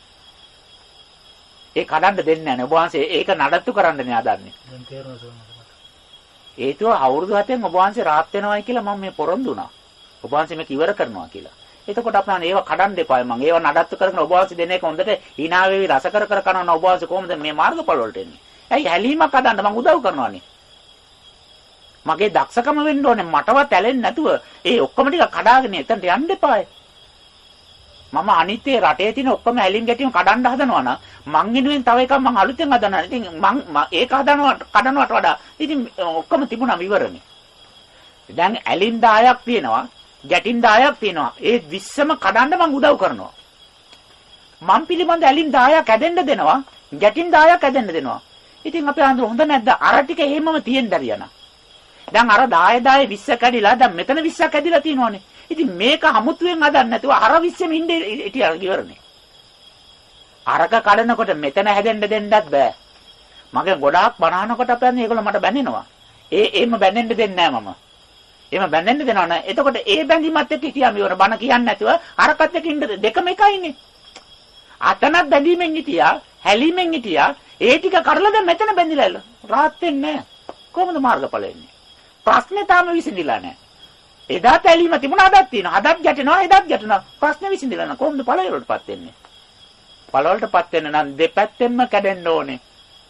ඒ කඩන්න දෙන්නේ නැහැ නේ. ඔබ වහන්සේ ඒක නඩත්තු කරන්නනේ හදන්නේ. දැන් තේරෙනවා සෝමකට. ඒතුව අවුරුදු හතෙන් ඔබ වහන්සේ රාත් වෙනවයි කියලා මම මේ පොරොන්දු වුණා. ඔබ වහන්සේ මේක ඉවර කරනවා කියලා. එතකොට අපහන් ඒව කඩන්න එපා මම. ඒව නඩත්තු කරගෙන ඔබ වහන්සේ දෙන එක හොඳට hina වෙවි රස කර කර කරනවා ඔබ වහන්සේ කොහොමද මේ මාර්ගඵල වලට එන්නේ? ඇයි හැලීමක් හදන්න මම උදව් කරනවානේ. මගේ දක්ෂකම වෙන්න ඕනේ මටවත් ඇලෙන්නේ නැතුව ඒ ඔක්කොම ටික කඩාගෙන එතනට යන්න එපායි. මම අනිත්‍ය රටේ තියෙන ඔක්කොම ඇලින් ගැටිම කඩන්න හදනවා නම් මං ඉනුවෙන් තව එකක් මං අලුතෙන් හදනවා. ඉතින් මං ඒක හදනවා කඩනවට වඩා ඉතින් ඔක්කොම තිබුණා විවරනේ. දැන් ඇලින් දහයක් තියෙනවා, ගැටින් දහයක් තියෙනවා. ඒ විස්සම කඩන්න මං උදව් කරනවා. මං පිළිබඳ ඇලින් දහයක් ඇදෙන්න දෙනවා, ගැටින් දහයක් ඇදෙන්න දෙනවා. ඉතින් අපේ අඳුර හොඳ නැද්ද? අර ටික එහෙමම තියෙන්න දරියනා. දැන් අර දහය දහය විස්ස කැඩිලා දැන් මෙතන විස්සක් ඇදිලා තියෙනවානේ. ඉතින් මේක හමුතුවෙන් හදන්න නැතුව අර විස්සෙම ඉන්නේ ඉතින් ඉවරනේ. අරක කඩනකොට මෙතන හැදෙන්න දෙන්නත් බෑ. මගේ ගොඩාක් බනහනකොට අපන්නේ ඒගොල්ලෝ මට බැඳෙනවා. ඒ එහෙම බැඳෙන්න දෙන්නේ නැහැ මම. එහෙම බැඳෙන්න දෙනවා නෑ. එතකොට ඒ බැඳීමත් එක්ක හිටියාම ඉවර බන කියන්නේ නැතුව අරකට එක්ක ඉන්න දෙකම එකයිනේ. අතනක් බැඳීමෙන් හිටියා, හැලීමෙන් හිටියා. ඒ ටික කඩලා දැන් මෙතන බැඳිලා රාත් වෙන්නේ නැහැ. කොහොමද මාර්ගඵල එන්නේ? ප්‍රශ්නේ තාම විසඳිලා නැහැ. එදාත් ඇලීම තිබුණා අදත් තියෙනවා. අදත් ගැටෙනවා එදාත් ගැටෙනවා. ප්‍රශ්නේ විසඳිලා නැහැ. කොහොමද ඵල වලටපත් වෙන්නේ? ඵල වලටපත් වෙන්න නම් දෙපැත්තෙන්ම කැඩෙන්න ඕනේ.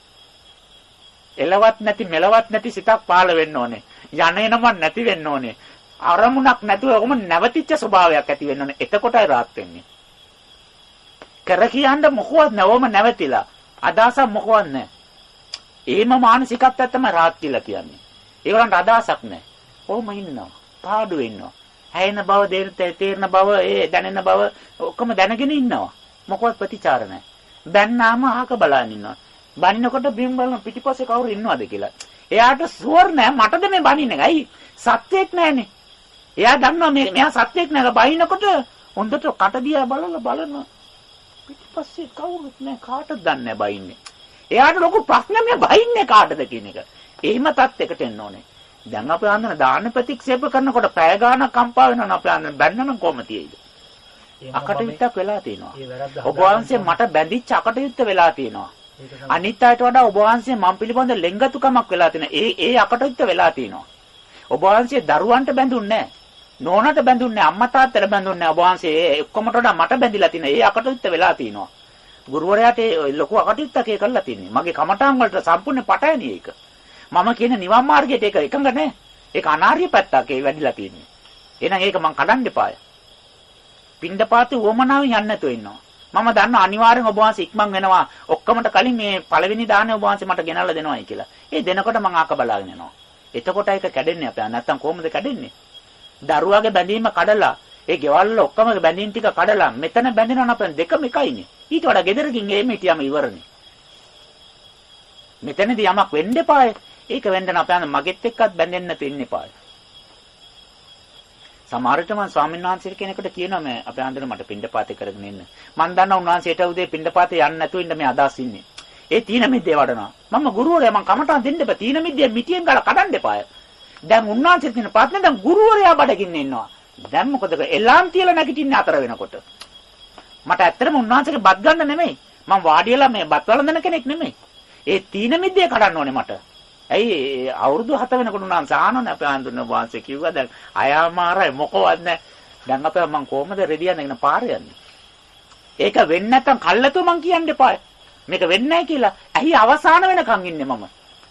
එලවත් නැති මෙලවත් නැති සිතක් පහළ වෙන්න ඕනේ. යන එනම නැති වෙන්න ඕනේ. අරමුණක් නැතුව ඔහොම නැවතිච්ච ස්වභාවයක් ඇති වෙන්න ඕනේ. එතකොටයි rahat වෙන්නේ. කර කියන්න මොකවත් නැවම නැවතිලා. අදහසක් මොකවත් නැහැ. ඒම මානසිකත්වයක් තමයි rahat කියලා කියන්නේ. ඒගොල්ලන්ට අදහසක් නැහැ. කොහොම ඉන්නවා? පාඩු වෙනවා. හැයෙන බව, තේරෙන බව, ඒ දැනෙන බව ඔක්කොම දැනගෙන ඉන්නවා. මොකවත් ප්‍රතිචාර නැහැ. බැන්නාම අහක බලන් ඉන්නවා. බනිනකොට බිම් බලන පිටිපස්සේ කවුරු ඉන්නවද කියලා. එයාට ෂුවර් නෑ මටද මේ බනින්නේ. ඇයි? සත්‍යයක් නෑනේ. එයා දන්නවා මේ මෙයා සත්‍යයක් නෑ. බනිනකොට හොඳට කට දිහා බලලා බලන පිටිපස්සේ කවුරුත් නෑ. කාටද දන්නේ නෑ බනින්නේ. එයාට ලොකු ප්‍රශ්නයක් මේ බනින්නේ කාටද කියන එක. එහෙම තත්යකට එන්න ඕනේ. දැන් අපි ආන්දන දාන ප්‍රතික්ෂේප කරනකොට පැය ගානක් කම්පා වෙනවා අපි ආන්දන බැන්නනම් කොහොම තියෙයිද? අකටයුත්තක් වෙලා තියෙනවා. ඔබ වහන්සේ මට බැඳිච්ච අකටයුත්ත වෙලා තියෙනවා. අනිත් අයට වඩා ඔබ වහන්සේ මම පිළිබඳ ලෙන්ගතුකමක් වෙලා තියෙනවා. ඒ ඒ අකටයුත්ත වෙලා තියෙනවා. ඔබ වහන්සේ දරුවන්ට බැඳුන්නේ නැහැ. නෝනට බැඳුන්නේ නැහැ. අම්මා තාත්තට බැඳුන්නේ නැහැ. ඔබ වහන්සේ ඒ ඔක්කොමට වඩා මට බැඳිලා තියෙනවා. ඒ අකටයුත්ත වෙලා තියෙනවා. ගුරුවරයාට ඒ ලොකු අකටයුත්තක් ඒ කරලා තියෙන්නේ. මගේ කමඨාන් වලට සම්පූර්ණ පටයනේ ඒක. මම කියන නිවන් මාර්ගයට ඒක එකඟ නැහැ. ඒක අනාර්ය පැත්තක් ඒ වැඩිලා තියෙන්නේ. එහෙනම් ඒක මං කඩන්න එපාය. පින්ඩපාතේ වොමනාවෙන් යන්න නැතුව ඉන්නවා. මම දන්නා අනිවාර්යෙන් ඔබ වහන්සේ ඉක්මන් වෙනවා. ඔක්කොමට කලින් මේ පළවෙනි දාණය ඔබ වහන්සේ මට ගෙනල්ලා දෙනවායි කියලා. ඒ දෙනකොට මං ආක බලාගෙන යනවා. එතකොට ඒක කැඩෙන්නේ අපේ. නැත්තම් කොහොමද කැඩෙන්නේ? දරුවාගේ බැඳීම කඩලා, ඒ ගෙවල් වල ඔක්කොම බැඳීම් ටික කඩලා මෙතන බැඳෙනවා අපෙන් දෙකම එකයිනේ. ඊට වඩා ගෙදරකින් එමෙ හිටියම ඉවරනේ. මෙතනදී යමක් වෙන්න එපාය. ඒක වෙන්න නම් අපේ මගෙත් එක්කත් බැඳෙන්න නැතු ඉන්න එපාය. සමහරට මම ස්වාමීන් වහන්සේ කෙනෙකුට කියනවා මේ අපේ හන්දර මට පින්ඩපාතේ කරගෙන ඉන්න. මම දන්නා උන්වහන්සේට උදේ පින්ඩපාතේ යන්න නැතුව ඉන්න මේ අදහස් ඉන්නේ. ඒ තීන මිද්දේ වඩනවා. මම ගුරුවරයා මම කමටහන් දෙන්න එපා. තීන මිද්දේ මිටියෙන් ගාලා කඩන්න එපාය. දැන් උන්වහන්සේ තියෙන පාත්නේ දැන් ගුරුවරයා බඩගින්න ඉන්නවා. දැන් මොකද එලාම් තියලා නැගිටින්නේ අතර වෙනකොට. මට ඇත්තටම උන්වහන්සේට බත් ගන්න නෙමෙයි. මම වාඩි වෙලා මේ බත් වළඳන කෙනෙක් නෙමෙයි. ඒ තීන මිද්දේ කඩන්න ඕනේ මට. ඇයි අවුරුදු හත වෙනකොට උන්වහන්සේ ආනෝනේ අපේ ආන්දුන වහන්සේ කිව්වා දැන් අයාමාරයි මොකවත් නැහැ. දැන් අපේ මං කොහමද රෙඩිය නැගෙන පාරේ යන්නේ? ඒක වෙන්නේ නැත්තම් කල්ලාතු මං කියන්න එපා. මේක වෙන්නේ නැහැ කියලා. ඇයි අවසාන වෙනකන් ඉන්නේ මම?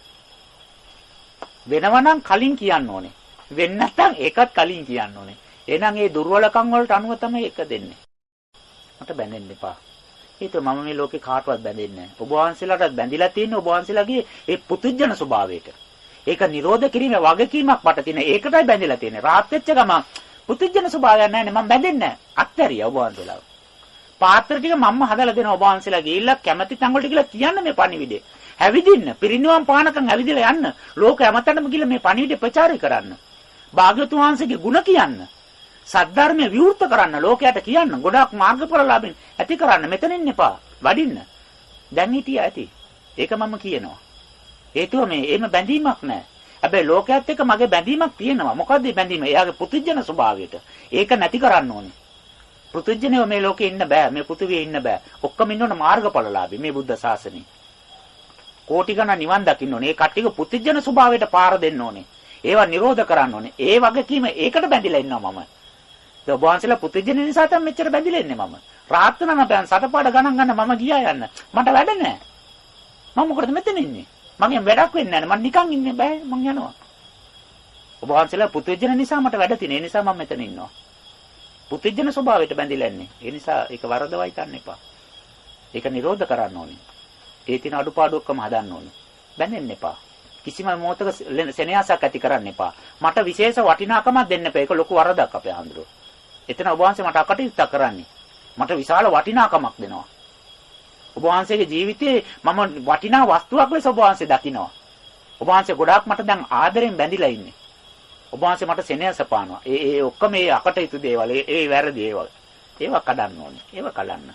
වෙනවනම් කලින් කියන්න ඕනේ. වෙන්නේ නැත්තම් ඒකත් කලින් කියන්න ඕනේ. එහෙනම් ඒ දුර්වලකම් වලට අනුව තමයි ඒක දෙන්නේ. මට බැඳෙන්න එපා. ඒක මම මේ ලෝකේ කාටවත් බැඳෙන්නේ නැහැ. ඔබ වහන්සේලාටත් බැඳිලා තියෙන්නේ ඔබ වහන්සේලාගේ ඒ පුදුජන ස්වභාවයට. ඒක නිරෝධ කිරීමේ වගකීමක් මට තියෙන. ඒකටයි බැඳිලා තියෙන්නේ. රාත් වෙච්ච ගමන් පුදුජන ස්වභාවයක් නැහැ නේ. මම බැඳෙන්නේ නැහැ. අත්හැරියා ඔබ වහන්සේලා. පාත්‍ර ටික මම්ම හදලා දෙනවා ඔබ වහන්සේලා ගිහිල්ලා කැමැති තැන් වලට ගිහිල්ලා කියන්න මේ පණිවිඩය. හැවිදින්න, පිරිනිවන් පානකම් හැවිදිලා යන්න. ලෝක හැමතැනම ගිහිල්ලා මේ පණිවිඩය ප්‍රචාරය කරන්න. භාග්‍යවතුන් වහන්සේගේ ගුණ කියන්න. සද්ධර්මය විවෘත කරන්න, ලෝකයට කියන්න. ගොඩාක් මාර්ගඵලලාභින් ඇති කරන්න. මෙතන ඉන්න එපා. වඩින්න. දැන් හිටියා ඇති. ඒක මම කියනවා. හේතුව මේ එහෙම බැඳීමක් නැහැ. හැබැයි ලෝකයේත් එක්ක මගේ බැඳීමක් තියෙනවා. මොකද්ද මේ බැඳීම? එයාගේ පුදුජන ස්වභාවයට. ඒක නැති කරන්න ඕනේ. පුදුජනව මේ ලෝකේ ඉන්න බෑ. මේ පෘථිවියේ ඉන්න බෑ. ඔක්කොම ඉන්න ඕන මාර්ගඵලලාභී මේ බුද්ධ ශාසනය. කෝටි ගණන් නිවන් දකින්න ඕනේ. ඒ කට්ටියගේ පුදුජන ස්වභාවයට පාර දෙන්න ඕනේ. ඒවා නිරෝධ කරන්න ඕනේ. ඒ වගකීම ඒකට බැඳිලා ඉන්නවා මම. ඒ ඔබ වහන්සේලා පුදුජන නිසා තමයි මෙච්චර බැඳිලා ඉන්නේ මම. රාත් වෙනා නම් සතපාඩ ගණන් ගන්න මම ගියා යන්න. මට වැඩ නැහැ. මම මොකටද මෙතන ඉන්නේ? මගෙන් වැඩක් වෙන්නේ නැහැ. මම නිකන් ඉන්නේ බෑ. මං යනවා. ඔබ වහන්සේලා පුදුජන නිසා මට වැඩ තියෙන. ඒ නිසා මම මෙතන ඉන්නවා. පුදුජන ස්වභාවයට බැඳිලා ඉන්නේ. ඒ නිසා ඒක වරදවයි ගන්න එපා. ඒක නිරෝධ කරන්න ඕනේ. ඒ තියෙන අඩුපාඩු ඔක්කොම හදන්න ඕනේ. බැඳෙන්න එපා. කිසිම මොහොතක සෙනෙහසක් ඇති කරන්න එපා. මට විශේෂ වටිනාකමක් දෙන්න එපා. ඒක ලොකු වරදක් අපේ ආන්දරෝ. එතන ඔබ වහන්සේ මට අකටයුත්තක් කරන්නේ. මට විශාල වටිනාකමක් දෙනවා. ඔබ වහන්සේගේ ජීවිතේ මම වටිනා වස්තුවක් ලෙස ඔබ වහන්සේ දකිනවා. ඔබ වහන්සේ ගොඩාක් මට දැන් ආදරෙන් බැඳිලා ඉන්නේ. ඔබ වහන්සේ මට සෙනෙහස පානවා. ඒ ඒ ඔක්කොම ඒ අකටයුතු දේවල්, ඒ ඒ වැරදි දේවල්. ඒවා කඩන්න ඕනේ. ඒවා කලන්න.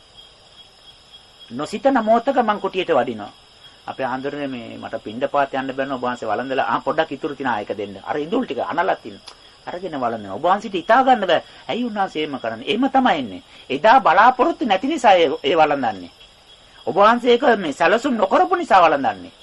නොසිතන මොහොතක මං කුටියට වඩිනවා. අපේ ආන්දරනේ මේ මට පින්ඩපාත යන්න බැන්න ඔබ වහන්සේ වළඳලා ආ පොඩ්ඩක් ඉතුරු තිනා එක දෙන්න. අර ඉඳුල් ටික අනලක් තියෙන. අරගෙන වළඳන. ඔබ වහන්සේට හිතා ගන්න බෑ. ඇයි උන්වහන්සේ එහෙම කරන්නේ? එහෙම තමයි එන්නේ. එදා බලාපොරොත්තු නැති නිසා ඒ වළඳන්නේ. ඔබ වහන්සේ ඒක මේ සැලසුම් නොකරපු නිසා වළඳන්නේ.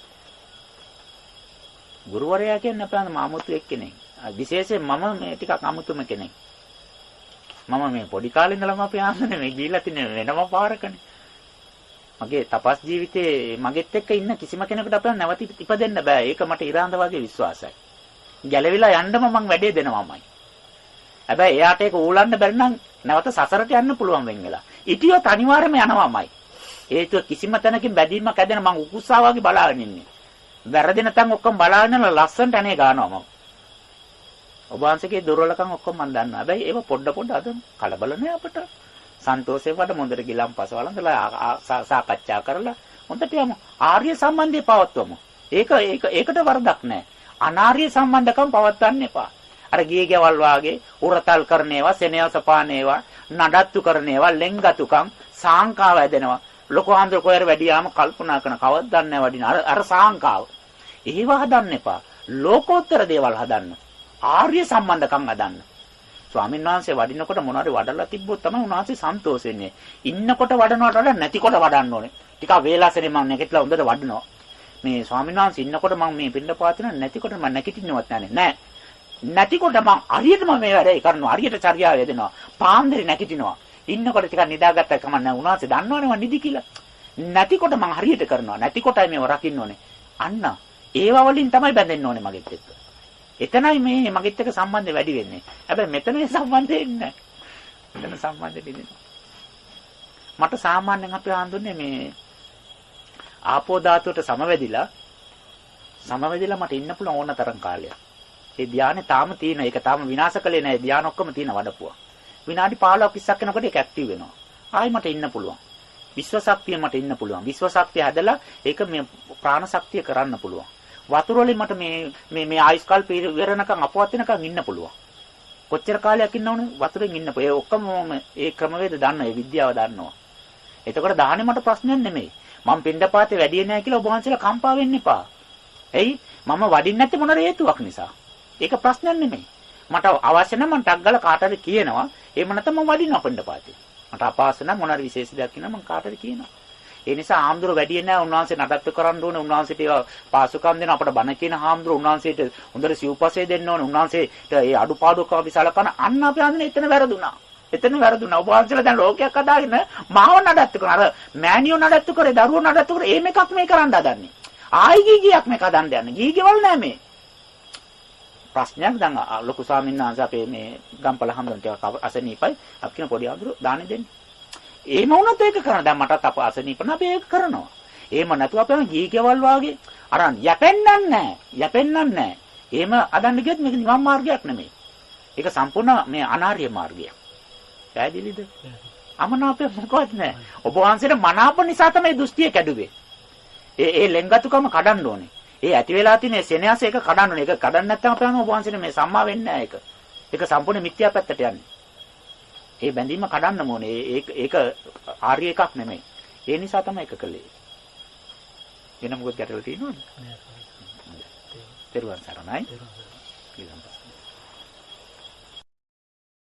ගුරුවරයා කියන්නේ අපේ මාමුතු එක්කෙනෙක්. විශේෂයෙන් මම මේ ටිකක් අමුතුම කෙනෙක්. මම මේ පොඩි කාලේ ඉඳලම අපේ ආන්දරනේ මේ ගිහිල්ලා තින්නේ වෙනම පාරකනේ. මගේ තපස් ජීවිතේ මගෙත් එක්ක ඉන්න කිසිම කෙනෙකුට අපේ නැවත ඉපදෙන්න බෑ. ඒක මට ඉරාන්ද වගේ විශ්වාසයි. ගැලවිලා යන්නම මං වැඩේ දෙනවාමයි. හැබැයි එයාට ඒක ඌලන්න බැරි නම් නැවත සසරට යන්න පුළුවන් වෙන් වෙලා. ඉතියොත් අනිවාර්යයෙන්ම යනවාමයි. හේතුව කිසිම තැනකින් බැඳීමක් ඇදෙන මං උකුස්සා වගේ බලාගෙන ඉන්නේ. වැරදෙන තැන් ඔක්කොම බලාගෙන ලස්සනට අනේ ගන්නවා මම. ඔබ වහන්සේගේ දුර්වලකම් ඔක්කොම මම දන්නවා. හැබැයි ඒව පොඩ පොඩ අද කලබල නෑ අපිට. සන්තෝෂයෙන් වට මොඳට ගිලම් පස වළඳලා සාකච්ඡා කරලා හොඳට යමු. ආර්ය සම්බන්ධය පවත්වමු. ඒක ඒක ඒකට වරදක් නෑ. අනාර්ය සම්බන්ධකම් පවත්වන්න එපා. අර ගියේ ගෙවල් වාගේ උරතල් කරන ඒවා, සෙනෙහස පාන ඒවා, නඩත්තු කරන ඒවා, ලෙන්ගතුකම්, සාංකාව ඇදෙනවා. ලොකු ආන්දර කොයර වැඩියාම කල්පනා කරන කවද්ද නැහැ වඩින අර අර සාංකාව. ඒව හදන්න එපා. ලෝකෝත්තර දේවල් හදන්න. ආර්ය සම්බන්ධකම් හදන්න. ස්වාමීන් වහන්සේ වඩිනකොට මොනවාරි වඩලා තිබ්බොත් තමයි උන්වහන්සේ සන්තෝෂ වෙන්නේ. ඉන්නකොට වඩනවට වඩා නැතිකොට වඩන්න ඕනේ. ටිකක් වේලාසනේ මම නැගිටලා හොඳට වඩනවා. මේ ස්වාමීන් වහන්සේ ඉන්නකොට මම මේ පින්න පාතින නැතිකොට මම නැගිටින්නවත් නැහැ නෑ. නැතිකොට මම හරියටම මේ වැඩේ කරනවා. හරියට චර්යාව යදෙනවා. පාන්දරේ නැගිටිනවා. ඉන්නකොට ටිකක් නිදාගත්තා කම නැහැ. උන්වහන්සේ දන්නවනේ මම නිදි කියලා. නැතිකොට මම හරියට කරනවා. නැතිකොටයි මේව රකින්න ඕනේ. අන්න ඒව වලින් තමයි බැඳෙන්න ඕනේ මගෙත් එක්ක. එතනයි මේ මගෙත් එක්ක සම්බන්ධය වැඩි වෙන්නේ. හැබැයි මෙතන මේ සම්බන්ධය ඉන්නේ නැහැ. මෙතන සම්බන්ධය දෙන්නේ. මට සාමාන්‍යයෙන් අපි හඳුන්නේ මේ ආපෝ ධාතුවට සමවැදිලා සමවැදිලා මට ඉන්න පුළුවන් ඕන තරම් කාලයක්. ඒ ධානය තාම තියෙන. ඒක තාම විනාශ කළේ නැහැ. ධාන ඔක්කොම තියෙන වඩපුවා. විනාඩි පහළොවක් ඉස්සක් යනකොට ඒක ඇක්ටිව් වෙනවා. ආයි මට ඉන්න පුළුවන්. විශ්ව ශක්තිය මට ඉන්න පුළුවන්. විශ්ව ශක්තිය හැදලා ඒක මේ ප්‍රාණ ශක්තිය කරන්න පුළුවන්. වතුර වලින් මට මේ මේ මේ ආයුෂ් කල්ප ඉවරනකම් අපවත් වෙනකම් ඉන්න පුළුවන්. කොච්චර කාලයක් ඉන්න ඕනේ වතුරෙන් ඉන්න. ඒ ඔක්කොම මේ ක්‍රමවේද දන්නවා. ඒ විද්‍යාව දන්නවා. එතකොට දාහනේ මට ප්‍රශ්නයක් නෙමෙයි. මම පින්ඩපාතේ වැඩි නැහැ කියලා ඔබ වහන්සේලා කම්පා වෙන්න එපා. එයි මම වඩින්නේ නැත්තේ මොන හේතුවක් නිසා. ඒක ප්‍රශ්නයක් නෙමෙයි. මට අවශ්‍ය නම් මම ටක් ගාලා කාට හරි කියනවා. එහෙම නැත්නම් මම වඩිනවා පින්ඩපාතේ. මට අපහසු නම් මොන හරි විශේෂ දෙයක් කියනවා මම කාට හරි කියනවා. ඒ නිසා ආම්දුර වැඩි නැහැ. උන්වහන්සේ නඩත්තු කරන්න ඕනේ. උන්වහන්සේට ඒවා පාසුකම් දෙන අපට බණ කියන ආම්දුර උන්වහන්සේට හොඳට සිව්පස්සේ දෙන්න ඕනේ. උන්වහන්සේට ඒ අඩුපාඩුක අපි සලකන අන්න අපි හඳුනේ එතන වැරදුනා. එතන වැරදුනා. ඔබ වහන්සේලා දැන් ලෝකයක් අදාගෙන මාව නඩත්තු කරන අර මෑනියෝ නඩත්තු කරේ දරුවෝ නඩත්තු කරේ එහෙම එකක් මේ කරන්න හදන්නේ. ආයි ගීගියක් මේ කදන්න යන්නේ. ගීගේවල් නෑ මේ. ප්‍රශ්නයක් දැන් ලොකු ස්වාමීන් වහන්සේ අපේ මේ ගම්පල හම්බුන ටිකක් අසනීපයි අපි කියන පොඩි අඳුර දාන්නේ දෙන්න. එහෙම වුණත් ඒක කරනවා. දැන් මටත් අප අසනීපන අපි ඒක කරනවා. එහෙම නැතුව අපි ගීගේවල් වාගේ අරන් යැපෙන්නන්නේ නැහැ. යැපෙන්නන්නේ නැහැ. එහෙම අදන්න ගියොත් මේක නිවන් මාර්ගයක් නෙමෙයි. ඒක සම්පූර්ණ මේ අනාර්ය මාර්ගයක්. පැහැදිලිද? අමනාපය මොකවත් නැහැ. ඔබ වහන්සේට මනාප නිසා තමයි දෘෂ්ටිය කැඩුවේ. ඒ ඒ ලෙන්ගතුකම කඩන්න ඕනේ. ඒ ඇති වෙලා තියෙන සෙනෙහස එක කඩන්න ඕනේ. ඒක කඩන්න නැත්නම් අපේ ඔබ වහන්සේට මේ සම්මා වෙන්නේ නැහැ ඒක. ඒක සම්පූර්ණ මිත්‍යා පැත්තට යන්නේ. ඒ බැඳීම කඩන්න ඕනේ. ඒක ඒක ආර්ය එකක් නෙමෙයි. ඒ නිසා තමයි ඒක කළේ. වෙන මොකද ගැටලු තියෙනවද? නෑ. තෙරුවන් සරණයි.